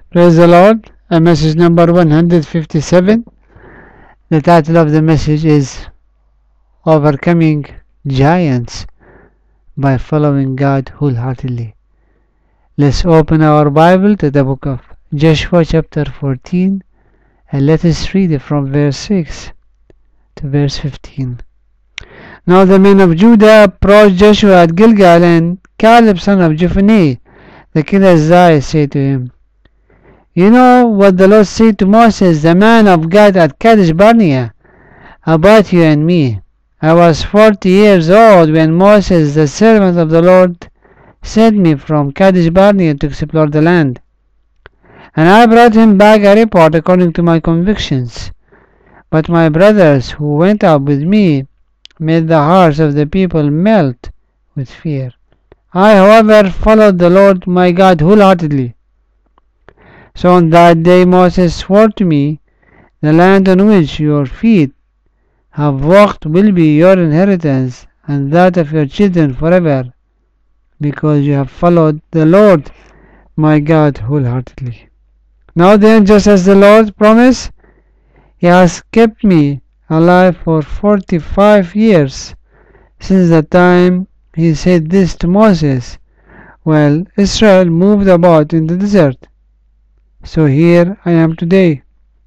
Praise the Lord. Message number 157. The title of the message is Overcoming Giants by Following God Wholeheartedly. Let's open our Bible to the book of Joshua chapter 14 and let us read it from verse 6 to verse 15. Now the men of Judah approached Joshua at Gilgal, and Caleb son of Jephunneh the Kenizzite said to him, "You know what the Lord said to Moses, the man of God, at Kadesh Barnea, about you and me. I was 40 years old when Moses, the servant of the Lord, sent me from Kadesh Barnea to explore the land. And I brought him back a report according to my convictions. But my brothers who went up with me made the hearts of the people melt with fear. I, however, followed the Lord my God wholeheartedly. So on that day Moses swore to me, the land on which your feet have walked will be your inheritance, and that of your children forever, because you have followed the Lord my God wholeheartedly. Now then, just as the Lord promised, He has kept me alive for 45 years, since the time He said this to Moses, while Israel moved about in the desert. So here I am today,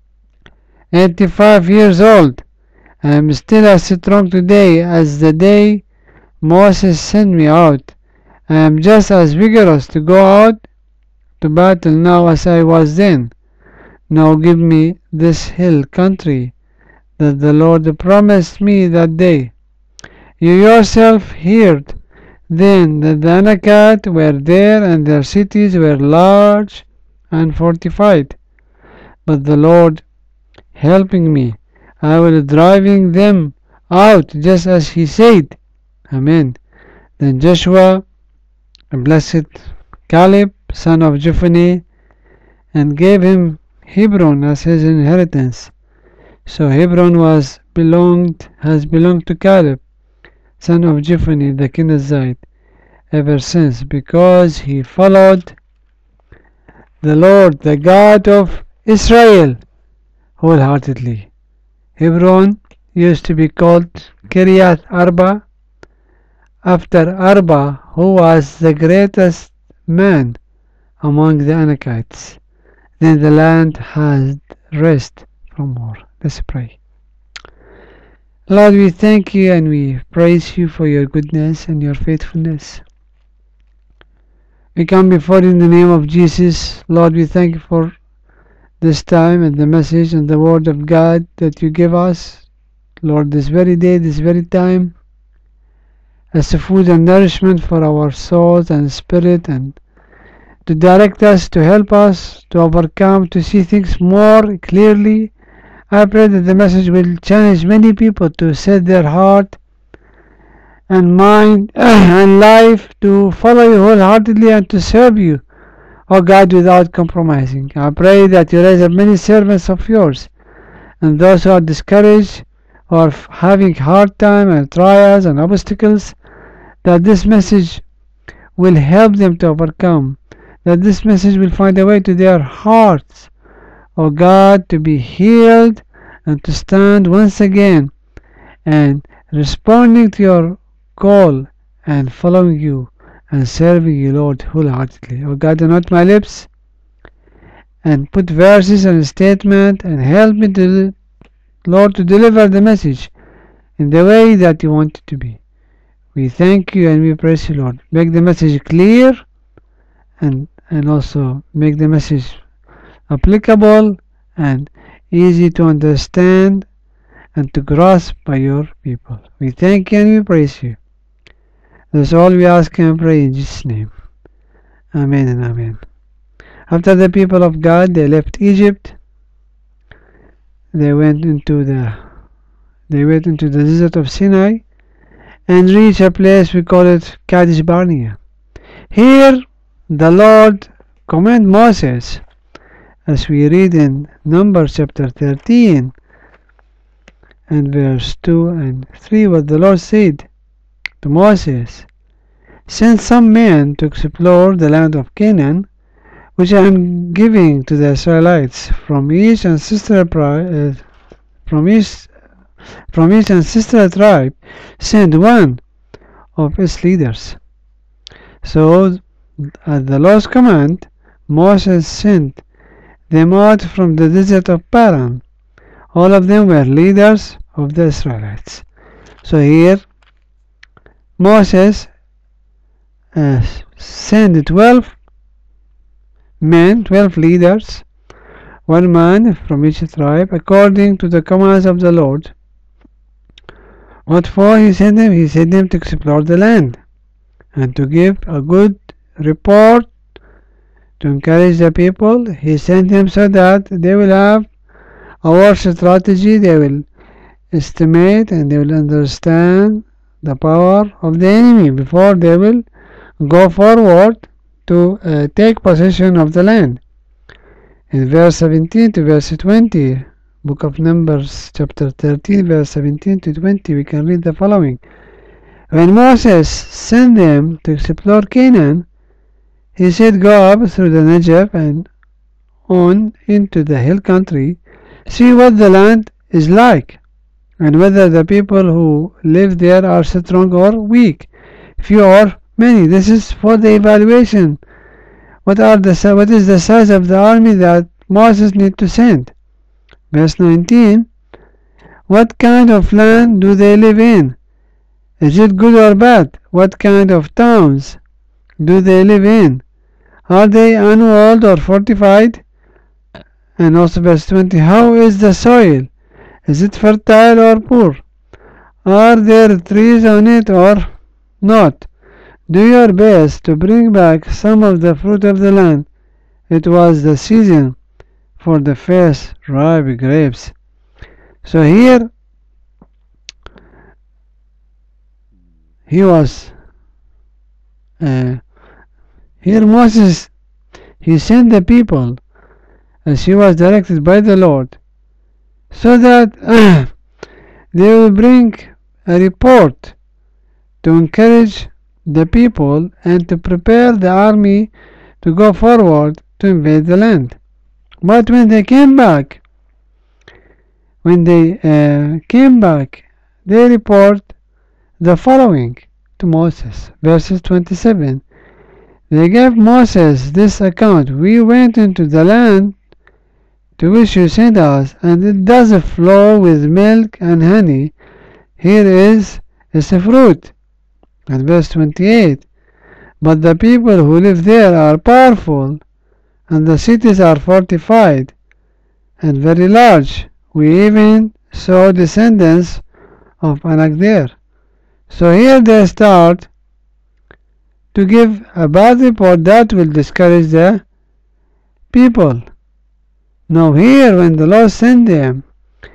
85 years old. I am still as strong today as the day Moses sent me out. I am just as vigorous to go out to battle now as I was then. Now give me this hill country that the Lord promised me that day. You yourself heard then that the Anakites were there, and their cities were large and fortified. But the Lord helping me, I will driving them out just as He said. Amen. Then Joshua blessed Caleb son of Jephunneh and gave him Hebron as his inheritance. So Hebron has belonged to Caleb son of Jephunneh the Kenizzite ever since, because he followed the Lord, the God of Israel, wholeheartedly. Hebron used to be called Kiriath Arba, after Arba, who was the greatest man among the Anakites. Then the land had rest from war. Let's pray. Lord, we thank you and we praise you for your goodness and your faithfulness. We come before you in the name of Jesus. Lord, we thank you for this time and the message and the word of God that you give us. Lord, this very day, this very time, as a food and nourishment for our souls and spirit, and to direct us, to help us to overcome, to see things more clearly. I pray that the message will challenge many people to set their heart and mind and life to follow you wholeheartedly and to serve you, O God, without compromising. I pray that you raise up many servants of yours, and those who are discouraged or having hard time and trials and obstacles, that this message will help them to overcome, that this message will find a way to their hearts, O God, to be healed and to stand once again and responding to your call and following you and serving you, Lord, wholeheartedly. O God, anoint my lips and put verses and statement and help me to, Lord, to deliver the message in the way that you want it to be. We thank you and we praise you, Lord. Make the message clear and also make the message applicable and easy to understand and to grasp by your people. We thank you and we praise you. That's all we ask and pray in Jesus' name. Amen and amen. After the people of God, they left Egypt. They went into the desert of Sinai and reached a place we call it Kadesh Barnea. Here the Lord commanded Moses, as we read in Numbers chapter 13 and verse 2 and 3, what the Lord said to Moses, "Send some men to explore the land of Canaan, which I am giving to the Israelites from each ancestral from each ancestral tribe, send one of its leaders. So at the Lord's command, Moses sent them out from the desert of Paran. All of them were leaders of the Israelites. So here Moses sent 12 men, 12 leaders, one man from each tribe, according to the commands of the Lord. What for he sent them? He sent them to explore the land and to give a good report, to encourage the people. He sent them so that they will have a war strategy, they will estimate and they will understand the power of the enemy before they will go forward to take possession of the land. In verse 17 to verse 20, Book of Numbers chapter 13 verse 17 to 20, we can read the following. When Moses sent them to explore Canaan, he said, go up through the Negev and on into the hill country, see what the land is like, and whether the people who live there are strong or weak, few or many. This is for the evaluation. What is the size of the army that Moses need to send? Verse 19. What kind of land do they live in? Is it good or bad? What kind of towns do they live in? Are they unwalled or fortified? And also verse 20. How is the soil? Is it fertile or poor? Are there trees on it or not? Do your best to bring back some of the fruit of the land. It was the season for the first ripe grapes. So here Moses, he sent the people as he was directed by the Lord, so that they will bring a report to encourage the people and to prepare the army to go forward to invade the land. But when they came back, they report the following to Moses. Verses 27. They gave Moses this account. We went into the land to which you sent us, and it does flow with milk and honey. Here is its fruit. And verse 28. But the people who live there are powerful, and the cities are fortified and very large. We even saw descendants of Anak there. So here they start to give a bad report that will discourage the people. Now here, when the Lord sent them,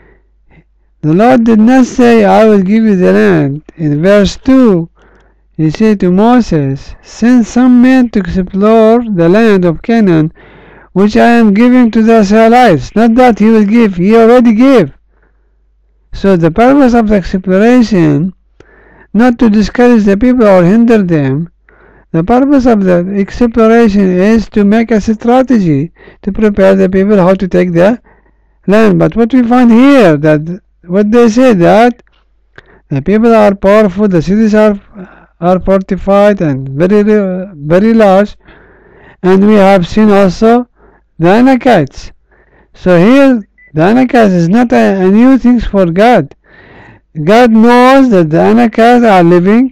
the Lord did not say, I will give you the land. In verse 2, he said to Moses, send some men to explore the land of Canaan, which I am giving to the Israelites. Not that he will give, he already gave. So the purpose of the exploration, not to discourage the people or hinder them, the purpose of the exploration is to make a strategy to prepare the people how to take the land. But what we find here, that what they say, that the people are powerful, the cities are fortified and very large, and we have seen also the Anakites. So here the Anakites is not a new thing for God. God knows that the Anakites are living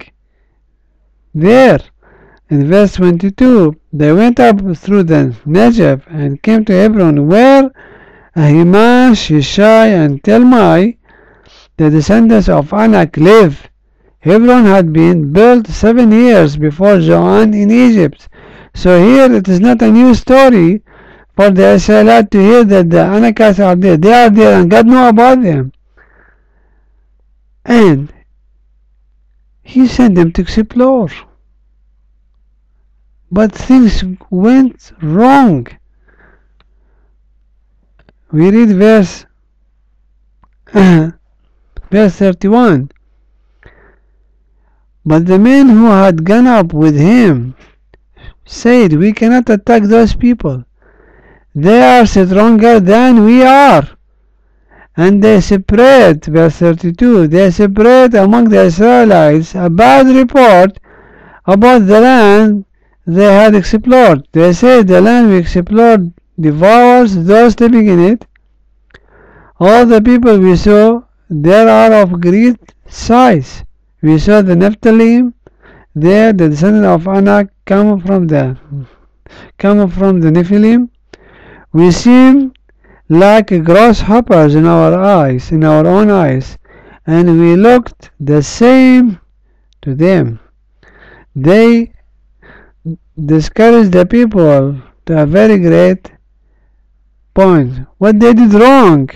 there. In verse 22, they went up through the Negev and came to Hebron, where Ahimaaz, Shishai, and Talmai, the descendants of Anak, live. Hebron had been built 7 years before Zoan in Egypt. So here it is not a new story for the Israelites to hear that the Anakites are there. They are there and God knows about them. And he sent them to explore. But things went wrong. We read verse 31. But the men who had gone up with him said, we cannot attack those people. They are stronger than we are. And they spread, verse 32, they spread among the Israelites a bad report about the land they had explored. They said, the land we explored devours those living in it. All the people we saw there are of great size. We saw the Nephilim there, the descendant of Anak, come from the Nephilim. We seem like grasshoppers in our own eyes, and we looked the same to them. They discouraged the people to a very great point. What they did wrong,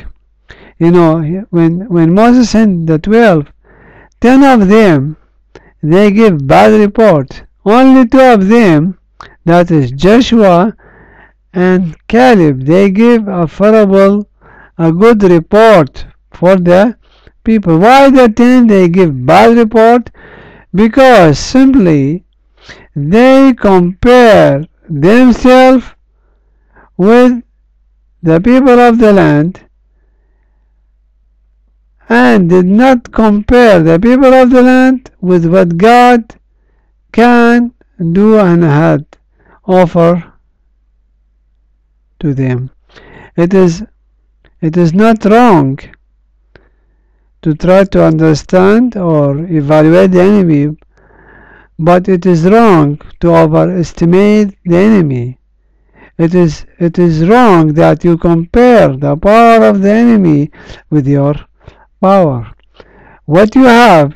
when Moses sent the 12, 10 of them, they give bad report. Only 2 of them, that is Joshua and Caleb, they give a good report for the people. Why the 10 they give bad report? Because simply they compare themselves with the people of the land and did not compare the people of the land with what God can do and had offer to them. It is not wrong to try to understand or evaluate the enemy, but it is wrong to overestimate the enemy. It is wrong that you compare the power of the enemy with your power. What we have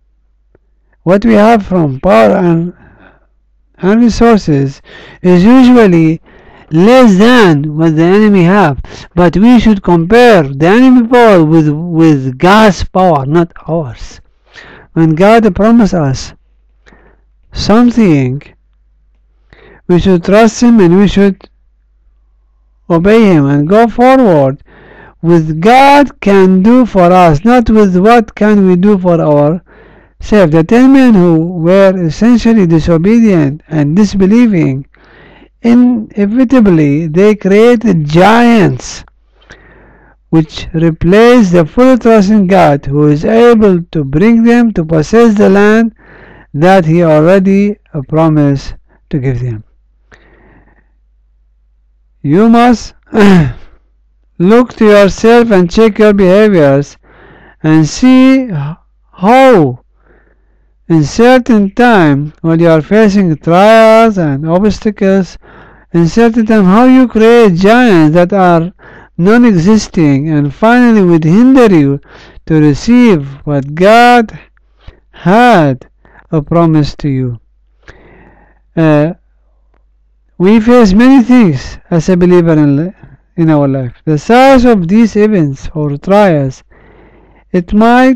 from power and resources is usually less than what the enemy have, but we should compare the enemy power with God's power, not ours. When God promised us something, we should trust Him and we should obey Him and go forward with God can do for us, not with what can we do for ourselves. The 10 men who were essentially disobedient and disbelieving, inevitably they created giants which replace the full trust in God, who is able to bring them to possess the land that He already promised to give them. You must look to yourself and check your behaviors and see how in certain time when you are facing trials and obstacles, in certain time how you create giants that are non-existing and finally would hinder you to receive what God had promised to you. We face many things as a believer in our life. The size of these events or trials, it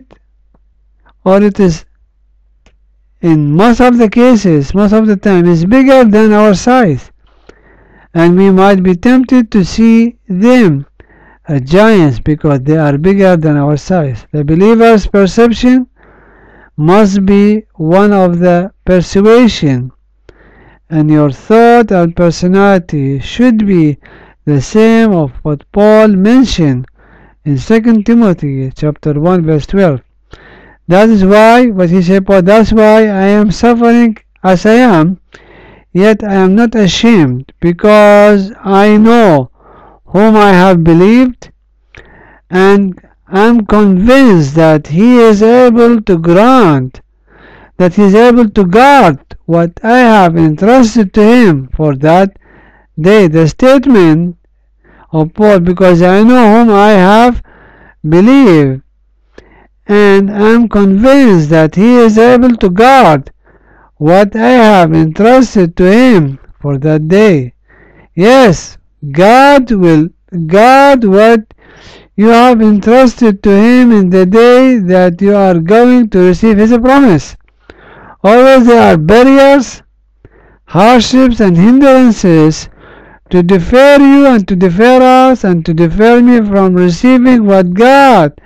is in most of the cases, most of the time, is bigger than our size. And we might be tempted to see them as giants because they are bigger than our size. The believer's perception must be one of the persuasion, and your thought and personality should be the same of what Paul mentioned in 2 Timothy chapter 1 verse 12. That is why, what he said, Paul, that's why I am suffering as I am, yet I am not ashamed, because I know whom I have believed, and I am convinced that He is able to grant, that He is able to guard what I have entrusted to Him for that day. The statement of Paul, because I know whom I have believed, and I am convinced that He is able to guard what I have entrusted to Him for that day. Yes, God will guard what you have entrusted to Him in the day that you are going to receive His promise. Always there are barriers, hardships and hindrances to defer you and to defer us and to defer me from receiving what God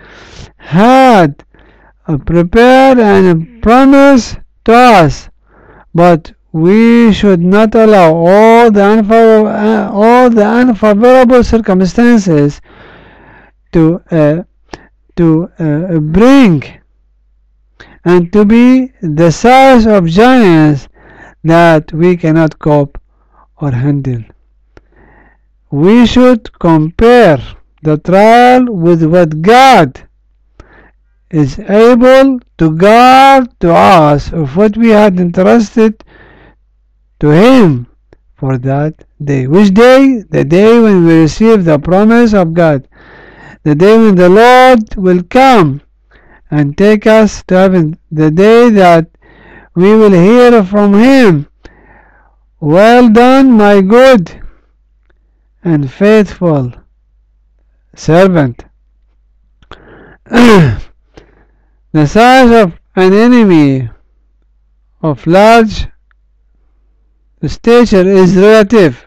had prepared and promised to us. But we should not allow all the unfavorable circumstances to bring and to be the size of giants that we cannot cope or handle. We should compare the trial with what God is able to guard to us of what we had entrusted to Him for that day. Which day? The day when we receive the promise of God. The day when the Lord will come and take us to heaven. The day that we will hear from Him, "Well done, my good and faithful servant." The size of an enemy of large stature is relative,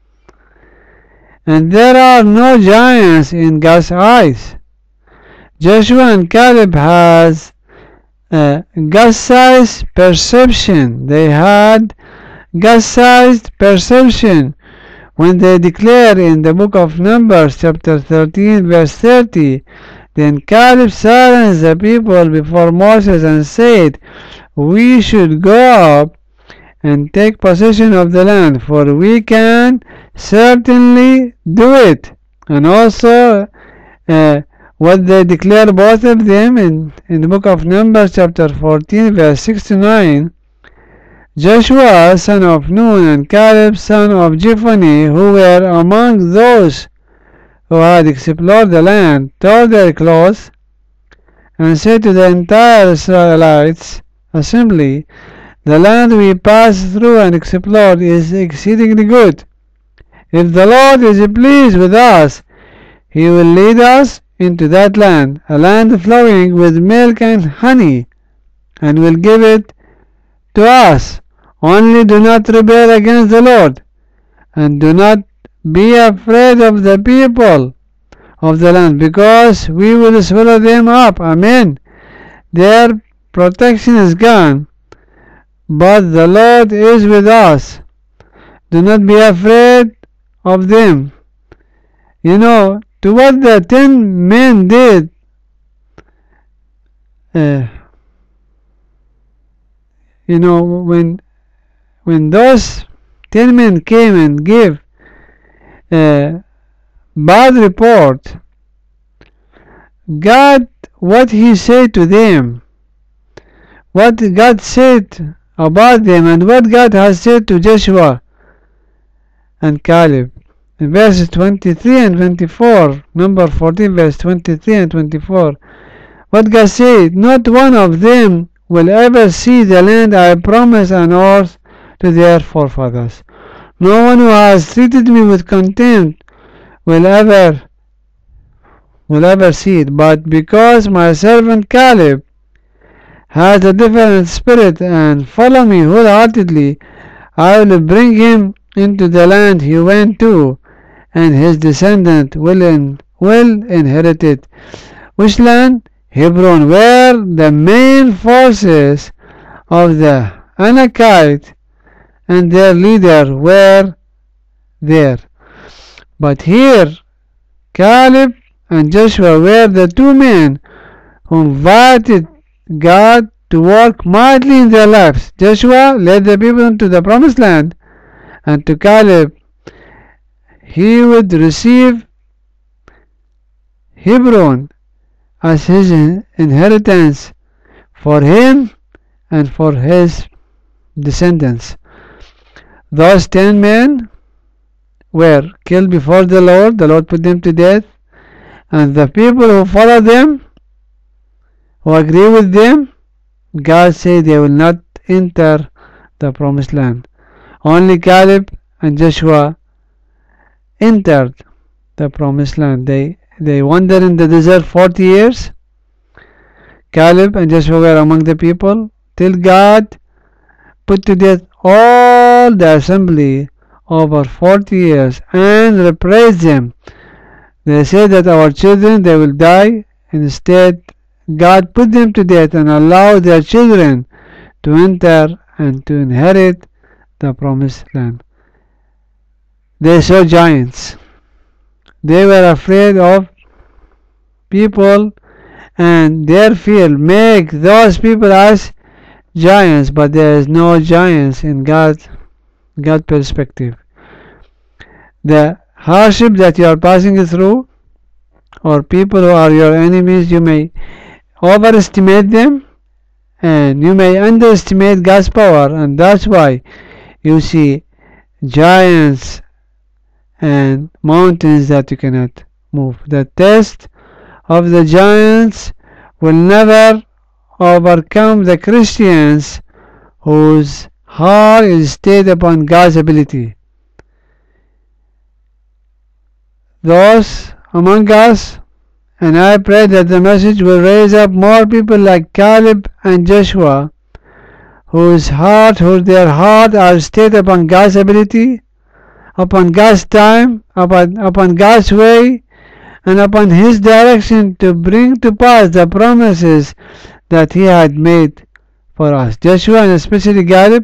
and there are no giants in God's eyes. Joshua and Caleb has God-sized perception. They had God-sized perception when they declare in the book of Numbers chapter 13 verse 30, "Then Caleb silenced the people before Moses and said, We should go up and take possession of the land, for we can certainly do it." And also what they declare, both of them, in the book of Numbers chapter 14 verse 6 to 9, "Joshua son of Nun and Caleb son of Jephunneh, who were among those who had explored the land, tore their clothes and said to the entire Israelites assembly, The land we passed through and explored is exceedingly good. If the Lord is pleased with us, He will lead us into that land, a land flowing with milk and honey, and will give it to us. Only do not rebel against the Lord, and do not be afraid of the people of the land, because we will swallow them up." Amen. Their protection is gone, but the Lord is with us. Do not be afraid of them. You know, to what the 10 men did, when those 10 men came and gave bad report, God, what He said to them, what God said about them, and what God has said to Joshua and Caleb. In verses 23 and 24, number 14 verse 23 and 24, what God said, "Not one of them will ever see the land I promised on earth to their forefathers. No one who has treated me with contempt will ever see it. But because my servant Caleb has a different spirit and follow me wholeheartedly, I will bring him into the land he went to, and his descendant will inherit it." Which land? Hebron, where the main forces of the Anakites and their leader were there. But here Caleb and Joshua were the 2 men who invited God to work mightily in their lives. Joshua led the people into the promised land, and to Caleb, he would receive Hebron as his inheritance for him and for his descendants. Those 10 men were killed before the Lord. The Lord put them to death, and the people who follow them, who agree with them, God said they will not enter the promised land. Only Caleb and Joshua entered the promised land. They wandered in the desert 40 years. Caleb and Joshua were among the people till God put to death all the assembly over 40 years and replaced them. They said that our children, they will die. Instead, God put them to death and allowed their children to enter and to inherit the promised land. They saw giants. They were afraid of people, and their fear make those people as giants, but there is no giants in God perspective. The hardship that you are passing through, or people who are your enemies, you may overestimate them and you may underestimate God's power, and that's why you see giants and mountains that you cannot move. The test of the giants will never overcome the Christians whose heart is stayed upon God's ability. Those among us, and I pray that the message will raise up more people like Caleb and Joshua, whose their heart are stayed upon God's ability, upon God's time, upon God's way, and upon His direction to bring to pass the promises that He had made for us. Joshua and especially Caleb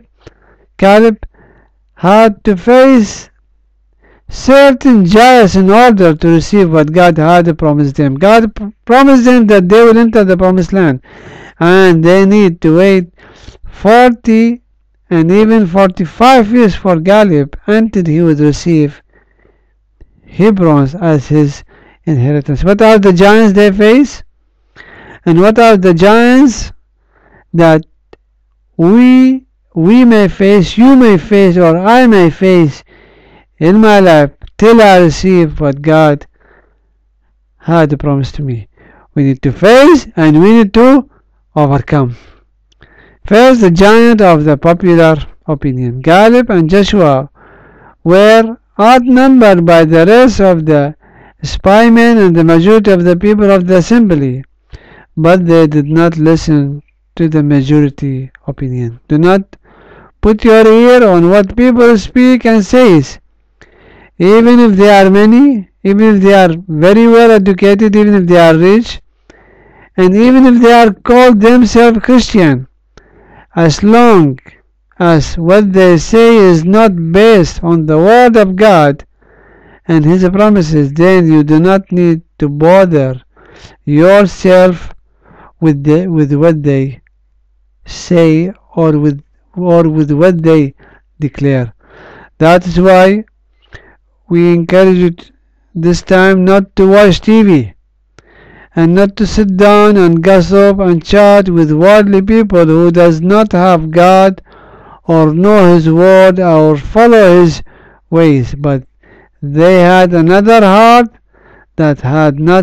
had to face certain giants in order to receive what God had promised them. God promised them that they will enter the promised land, and they need to wait 40 and even 45 years for Caleb until he would receive Hebron as his inheritance. What are the giants they face? And what are the giants that we may face, you may face, or I may face in my life till I receive what God had promised to me? We need to face and we need to overcome. First, the giant of the popular opinion. Caleb and Joshua were outnumbered by the rest of the spymen and the majority of the people of the assembly, but they did not listen to the majority opinion. Do not put your ear on what people speak and says. Even if they are many, even if they are very well educated, even if they are rich, and even if they are called themselves Christian, as long as what they say is not based on the Word of God and His promises, then you do not need to bother yourself with what they say or with what they declare. That is why we encourage you this time not to watch TV and not to sit down and gossip and chat with worldly people who does not have God or know His word or follow His ways, but they had another heart that had not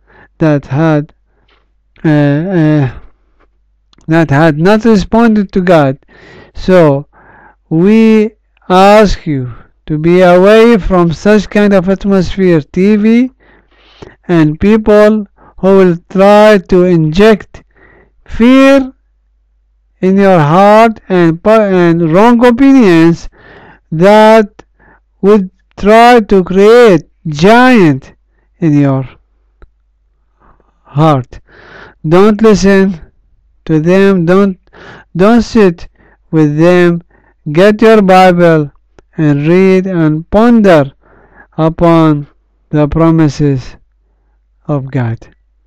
responded to God. So we ask you to be away from such kind of atmosphere, TV and people who will try to inject fear in your heart and wrong opinions that would try to create giant in your heart. Don't listen to them. Don't sit with them. Get your Bible and read and ponder upon the promises of God.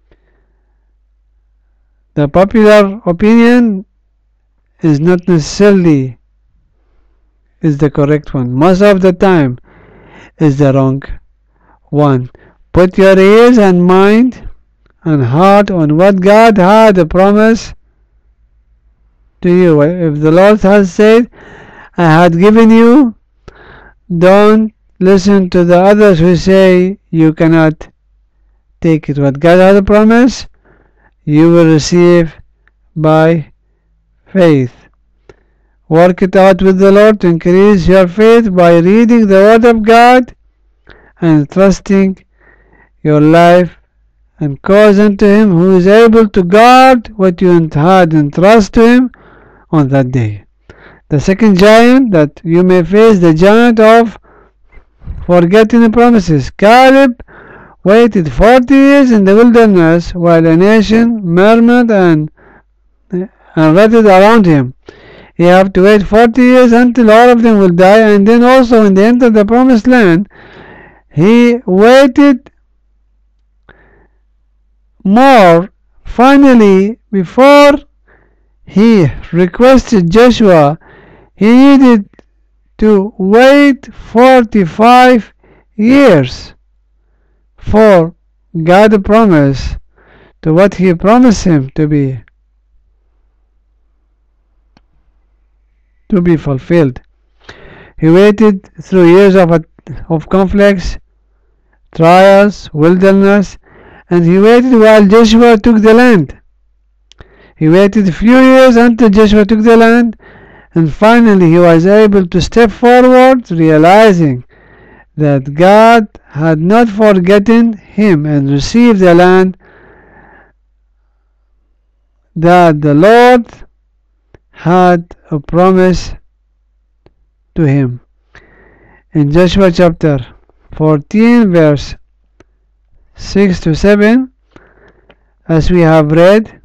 The popular opinion is not necessarily is the correct one. Most of the time is the wrong one. Put your ears and mind and heart on what God had promised to you. If the Lord has said, I had given you, don't listen to the others who say you cannot take it. What God has promised, you will receive by faith. Work it out with the Lord to increase your faith by reading the Word of God and trusting your life and cause unto Him who is able to guard what you had entrust to Him on that day. The second giant that you may face, the giant of forgetting the promises. Caleb waited 40 years in the wilderness while a nation murmured and rotted around him. he have to wait 40 years until all of them will die, and then also when they enter the promised land, he waited more. Finally, before he requested Joshua, he needed to wait 45 years for God promise to what he promised him to be fulfilled. He waited through years of conflicts, trials, wilderness, and he waited while Joshua took the land. He waited a few years until Joshua took the land, and finally he was able to step forward, realizing that God had not forgotten him, and received the land that the Lord had a promise to him. In Joshua chapter 14 verse 6 to 7, as we have read,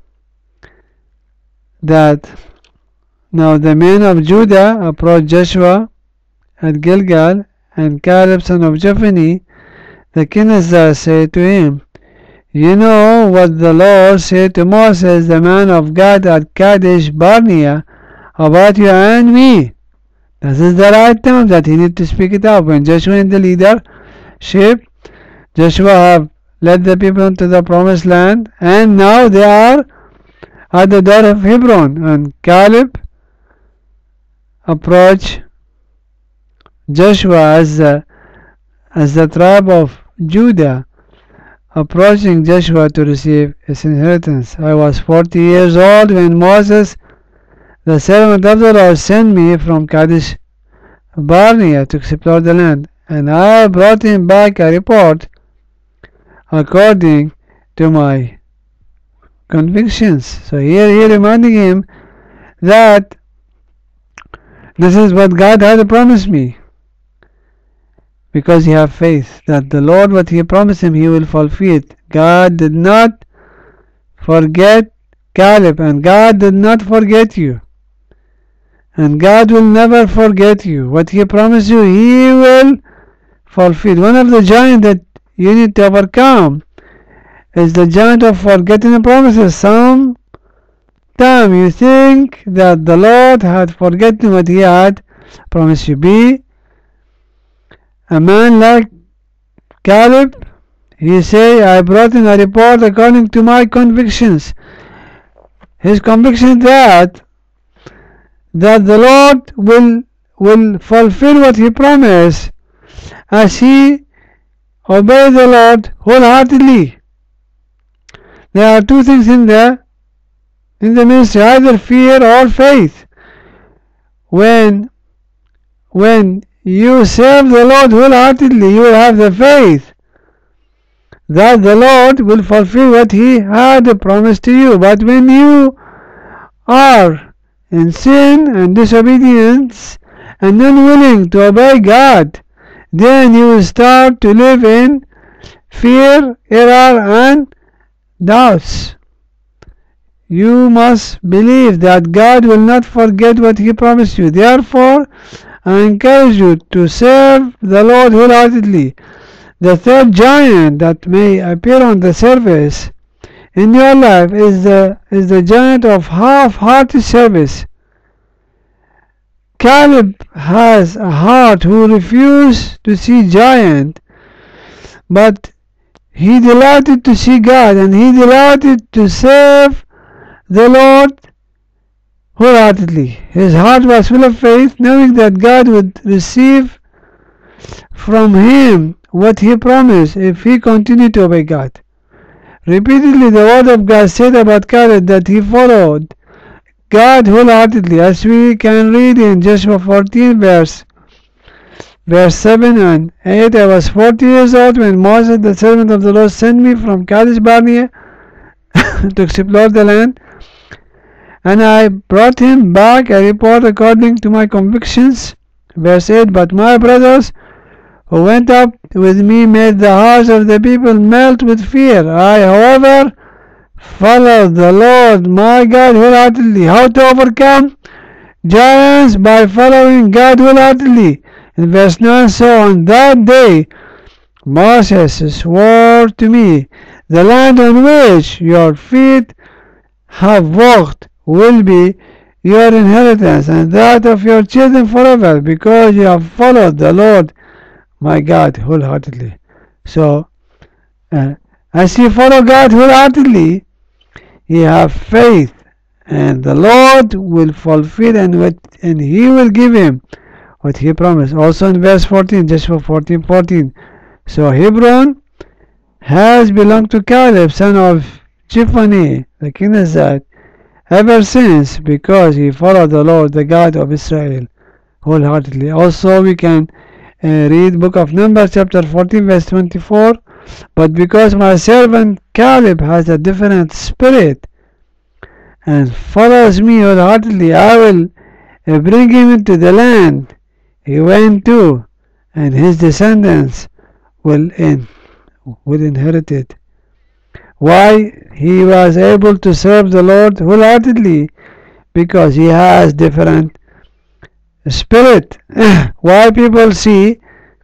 that now the men of Judah approached Joshua at Gilgal, and Caleb son of Jephunneh the Kenizzite said to him, "You know what the Lord said to Moses, the man of God, at Kadesh Barnea, about you and me." This is the right time that he need to speak it up. When Joshua in the leadership, Joshua have led the people into the promised land, and now they are at the door of Hebron, and Caleb approached Joshua as the tribe of Judah, approaching Joshua to receive his inheritance. "I was 40 years old when Moses, the servant of the Lord, sent me from Kadesh Barnea to explore the land, and I brought him back a report according to my convictions." So here he reminding him that this is what God had promised me, because he have faith that the Lord, what he promised him, he will fulfill it. God did not forget Caleb, and God did not forget you, and God will never forget you. What he promised you, he will fulfill. One of the giants that you need to overcome is the giant of forgetting the promises. Sometimes you think that the Lord had forgotten what he had promised you. Be a man like Caleb. He say, "I brought in a report according to my convictions." His conviction that the Lord will fulfill what he promised as he obey the Lord wholeheartedly. There are two things in the ministry, either fear or faith. When you serve the Lord wholeheartedly, you will have the faith that the Lord will fulfill what he had promised to you. But when you are in sin and disobedience and unwilling to obey God, then you will start to live in fear, error, and doubts. You must believe that God will not forget what he promised you. Therefore, I encourage you to serve the Lord wholeheartedly. The third giant that may appear on the surface in your life is the giant of half-hearted service. Caleb has a heart who refused to see giant, but he delighted to see God, and he delighted to serve the Lord wholeheartedly. His heart was full of faith, knowing that God would receive from him what he promised if he continued to obey God. Repeatedly the word of God said about Caleb that he followed God wholeheartedly, as we can read in Joshua 14 verse 7 and 8. "I was 40 years old when Moses, the servant of the Lord, sent me from Kadesh Barnea to explore the land, and I brought him back a report according to my convictions." Verse 8, "But my brothers who went up with me made the hearts of the people melt with fear. I, however, followed the Lord my God wholeheartedly." How to overcome giants by following God wholeheartedly. In verse 9, so on that day Moses swore to me, the land on which your feet have walked will be your inheritance and that of your children forever, because you have followed the Lord my God wholeheartedly. So, as you follow God wholeheartedly, you have faith, and the Lord will fulfill and He will give him what He promised. Also in verse 14, Joshua 14:14. So Hebron has belonged to Caleb, son of Jephunneh, the Kenizzite, ever since, because he followed the Lord, the God of Israel, wholeheartedly. Also, we can read book of Numbers, chapter 14, verse 24. But because my servant Caleb has a different spirit and follows me wholeheartedly, I will bring him into the land he went to, and his descendants will inherit it. Why he was able to serve the Lord wholeheartedly? Because he has different spirit. Why people see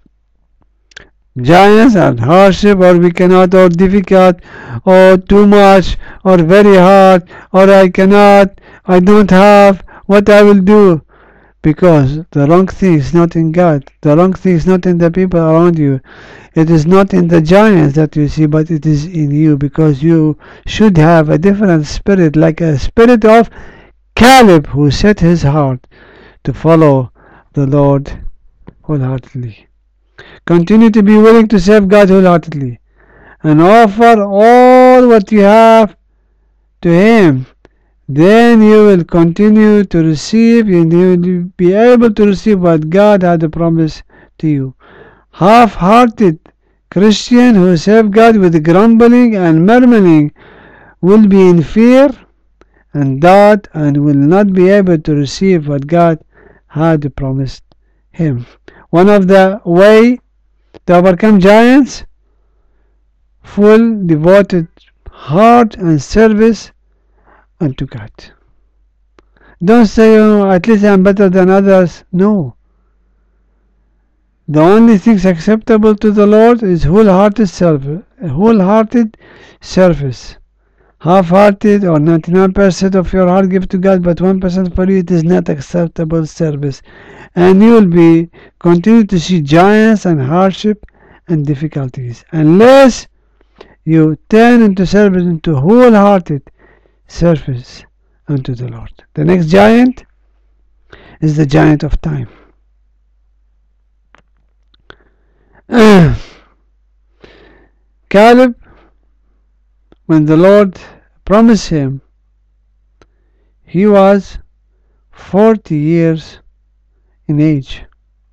giants and hardship, or we cannot, or difficult, or too much, or very hard, or I cannot, I don't have, what I will do? Because the wrong thing is not in God. The wrong thing is not in the people around you. It is not in the giants that you see, but it is in you, because you should have a different spirit, like a spirit of Caleb, who set his heart to follow the Lord wholeheartedly. Continue to be willing to serve God wholeheartedly and offer all what you have to Him. Then you will continue to receive, and you will be able to receive what God had promised to you. Half-hearted Christian who serve God with grumbling and murmuring will be in fear and doubt and will not be able to receive what God had promised him. One of the way to overcome giants: full devoted heart and service unto God. Don't say, oh, at least I'm better than others. No. The only things acceptable to the Lord is wholehearted service. Half-hearted or 99% of your heart give to God, but 1% for you, it is not acceptable service. And you will be continue to see giants and hardship and difficulties, unless you turn into service, into wholehearted service unto the Lord. The next giant is the giant of time. Caleb, when the Lord promised him, he was 40 years in age,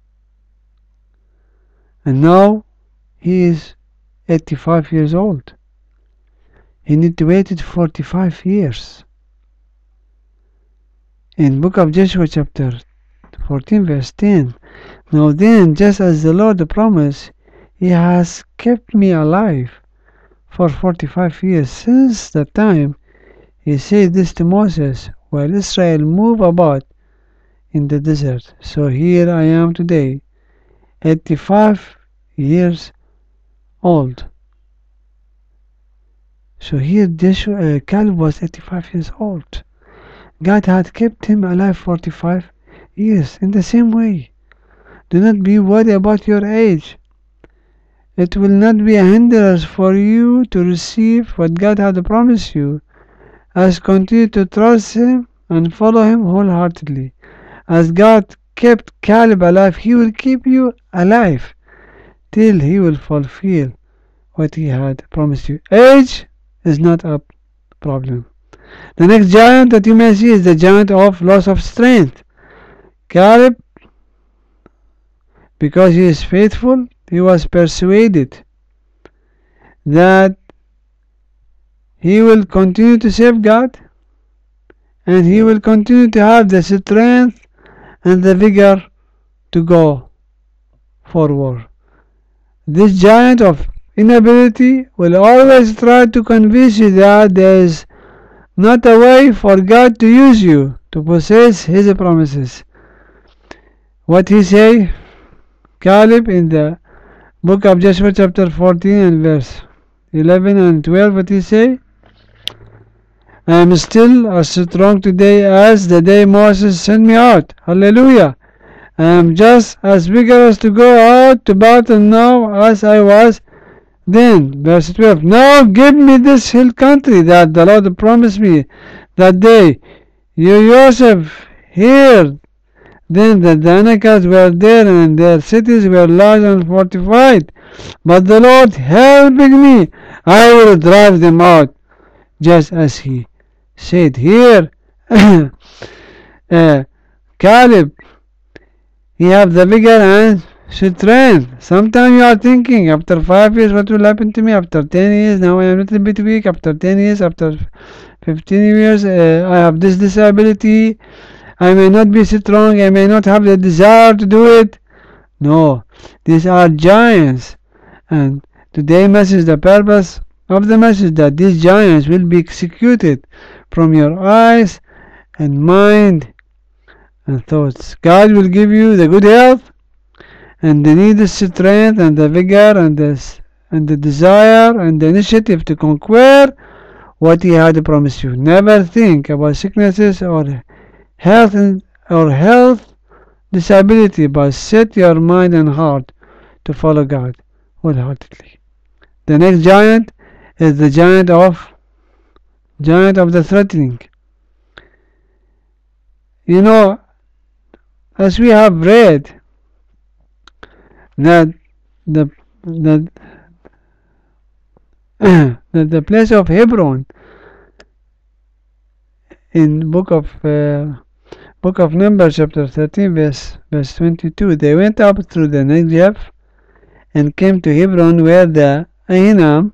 and now he is 85 years old. He need to wait 45 years. In book of Joshua chapter 14 verse 10, now then, just as the Lord promised, He has kept me alive for 45 years since the time He said this to Moses while Israel moved about in the desert. So here I am today, 85 years old. So here Caleb was 85 years old. God had kept him alive 45 years. In the same way, do not be worried about your age. It will not be a hindrance for you to receive what God had promised you. As continue to trust Him and follow Him wholeheartedly. As God kept Caleb alive, He will keep you alive till He will fulfill what He had promised you. Age is not a problem. The next giant that you may see is the giant of loss of strength. Caleb, because he is faithful, he was persuaded that he will continue to serve God, and he will continue to have the strength and the vigor to go forward. This giant of inability will always try to convince you that there is not a way for God to use you to possess His promises. What He say, Caleb, in the book of Joshua chapter 14 and verse 11 and 12, what He say? I am still as strong today as the day Moses sent me out. Hallelujah. I am just as vigorous to go out to battle now as I was then. Verse 12. Now give me this hill country that the Lord promised me that day. You yourself heard then that the Anakites were there and their cities were large and fortified. But the Lord helping me, I will drive them out, just as He said here. Caleb, he have the vigor and strength. Sometimes you are thinking, after 5 years, what will happen to me? After 10 years, now I am a little bit weak. After 10 years, after 15 years, I have this disability. I may not be strong. I may not have the desire to do it. No, these are giants. And today's message, the purpose of the message, that these giants will be executed from your eyes and mind and thoughts. God will give you the good health and the needed strength and the vigor and the desire and the initiative to conquer what He had promised you. Never think about sicknesses or health disability, but set your mind and heart to follow God wholeheartedly. The next giant is the giant of the threatening. You know, as we have read that the the place of Hebron in book of Numbers chapter 13 verse 22, they went up through the Negev and came to Hebron, where the Ahiman,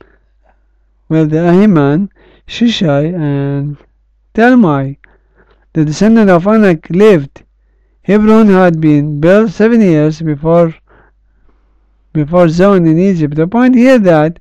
Shishai, and Talmai, the descendant of Anak, lived. Hebron had been built 7 years before Zoan in Egypt. The point here that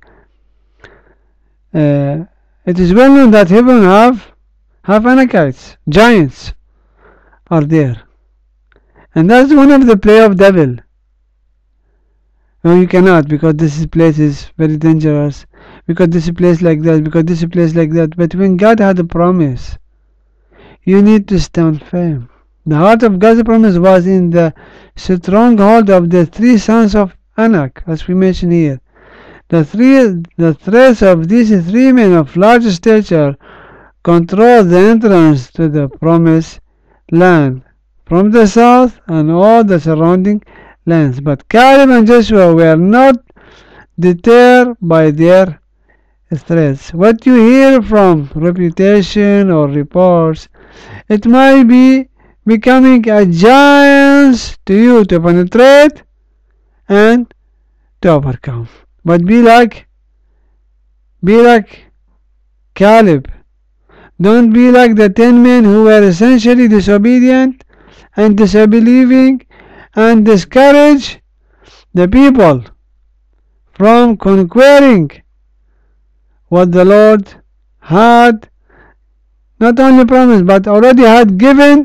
it is well known that Hebron have Anakites, giants are there, and that's one of the play of devil. No, you cannot, because this place is very dangerous, because this place like that, because this place like that. But when God had a promise, you need to stand firm. The heart of God's promise was in the stronghold of the 3 sons of Anak, as we mentioned here. The threats of these 3 men of large stature controlled the entrance to the promised land from the south and all the surrounding lands. But Caleb and Joshua were not deterred by their threats. What you hear from reputation or reports, it might be becoming a giant to you to penetrate and to overcome. But be like Caleb. Don't be like the 10 men who were essentially disobedient and disbelieving and discourage the people from conquering what the Lord had not only promised but already had given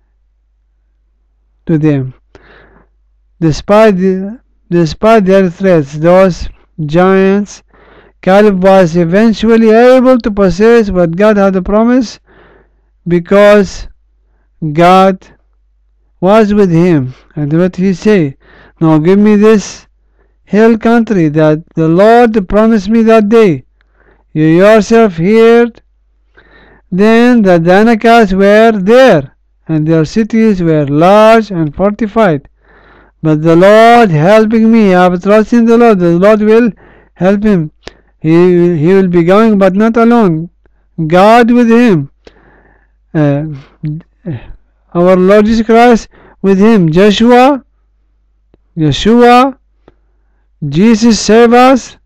to them. Despite their threats, those giants, Caleb was eventually able to possess what God had promised because God was with him. And what he say? Now give me this hill country that the Lord promised me that day. You yourself heard then that the Anakites were there, and their cities were large and fortified. But the Lord helping me, I have trust in the Lord will help him. He will be going, but not alone. God with him. Our Lord Jesus Christ with him. Yeshua, Jesus save us,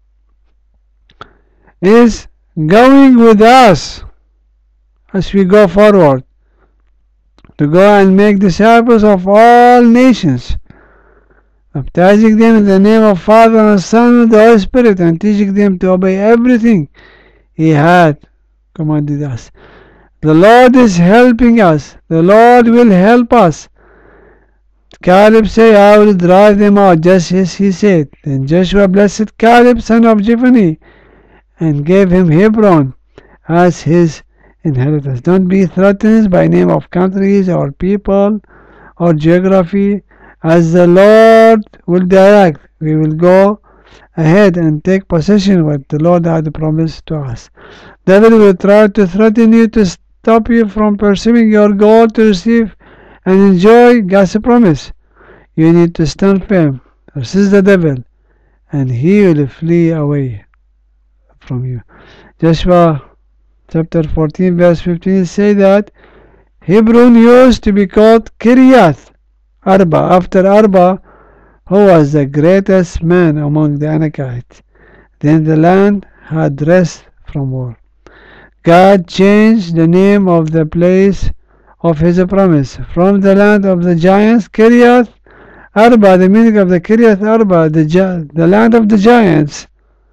is going with us as we go forward to go and make disciples of all nations, baptizing them in the name of Father and Son and the Holy Spirit, and teaching them to obey everything He had commanded us. The Lord is helping us. The Lord will help us. Caleb said, I will drive them out, just as he said. Then Joshua blessed Caleb, son of Jephunneh, and gave him Hebron as his inheritance. Don't be threatened by name of countries or people or geography. As the Lord will direct, we will go ahead and take possession of what the Lord had promised to us. Devil will try to threaten you to stop you from pursuing your goal to receive and enjoy God's promise. You need to stand firm, resist the devil, and he will flee away from you. Joshua chapter 14 verse 15 say that Hebron used to be called Kiriath Arba, after Arba, who was the greatest man among the Anakites. Then the land had rest from war. God changed the name of the place of his promise from the land of the giants, Kiriath Arba, the meaning of the Kiriath Arba, the land of the giants,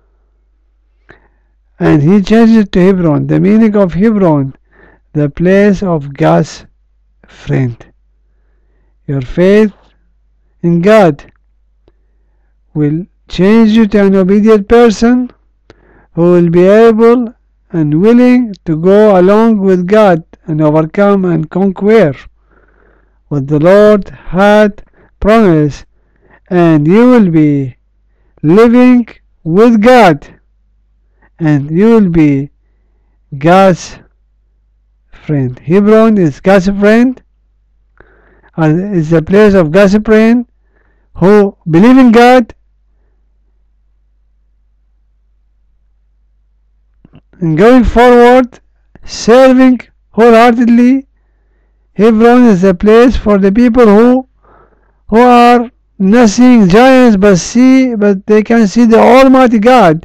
and he changed it to Hebron, the meaning of Hebron, the place of God's friend. Your faith in God will change you to an obedient person who will be able and willing to go along with God and overcome and conquer what the Lord had promised, and you will be living with God, and you will be God's friend. Hebron is God's friend, is the place of God's friend who believe in God and going forward, serving wholeheartedly. Hebron is the place for the people who are not seeing giants but they can see the Almighty God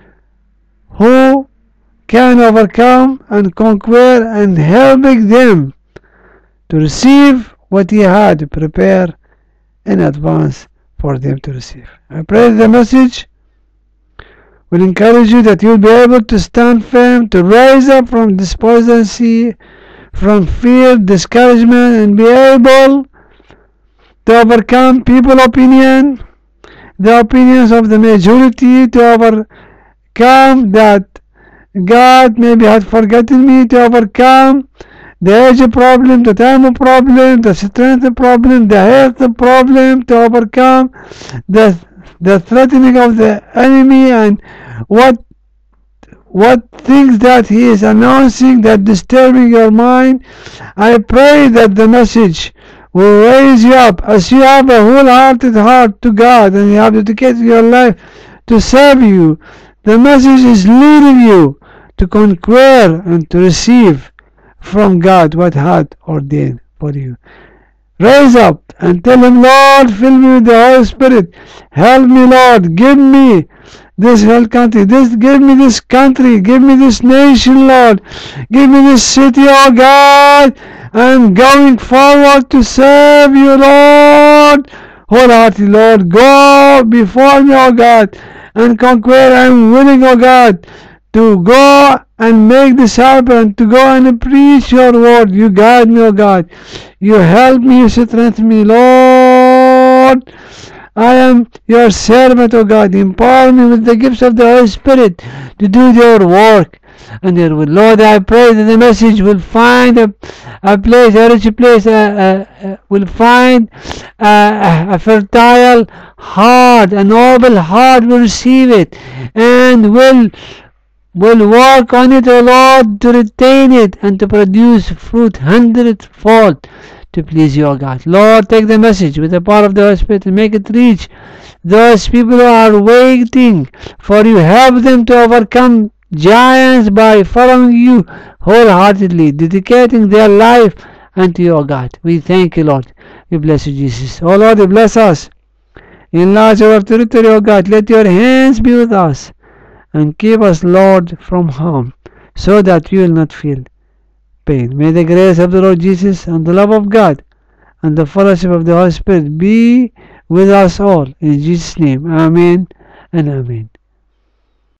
who can overcome and conquer, and helping them to receive what he had prepared in advance for them to receive. I pray the message will encourage you that you will be able to stand firm, to rise up from despondency, from fear, discouragement, and be able to overcome people's opinion, the opinions of the majority, to overcome that God maybe had forgotten me, to overcome the age problem, the time problem, the strength problem, the health problem, to overcome the threatening of the enemy and what things that he is announcing that disturbing your mind. I pray that the message will raise you up as you have a wholehearted heart to God and you have dedicated your life to serve you. The message is leading you to conquer and to receive from God what had ordained for you. Rise up and tell him, Lord, fill me with the Holy Spirit. Help me, Lord. Give me this whole country. Give me this country. Give me this nation, Lord. Give me this city, oh God. I'm going forward to serve you, Lord. Wholeheartedly, Lord. Go before me, oh God, and conquer. I'm willing, oh God, to go and make disciples, to go and preach your word. You guide me, oh God. You help me, you strengthen me, Lord. I am your servant, O God. Empower me with the gifts of the Holy Spirit to do your work. And Lord, I pray that the message will find a place, a rich place, will find a fertile heart, a noble heart will receive it, and will work on it, O Lord, to retain it and to produce fruit 100-fold to please you, O God. Lord, take the message with the power of the Holy Spirit and make it reach those people who are waiting for you. Help them to overcome giants by following you wholeheartedly, dedicating their life unto you, O God. We thank you, Lord. We bless you, Jesus. Oh Lord, you bless us. Enlarge our territory, O God. Let your hands be with us and keep us, Lord, from harm, so that we will not feel pain. May the grace of the Lord Jesus and the love of God and the fellowship of the Holy Spirit be with us all. In Jesus' name, amen and amen.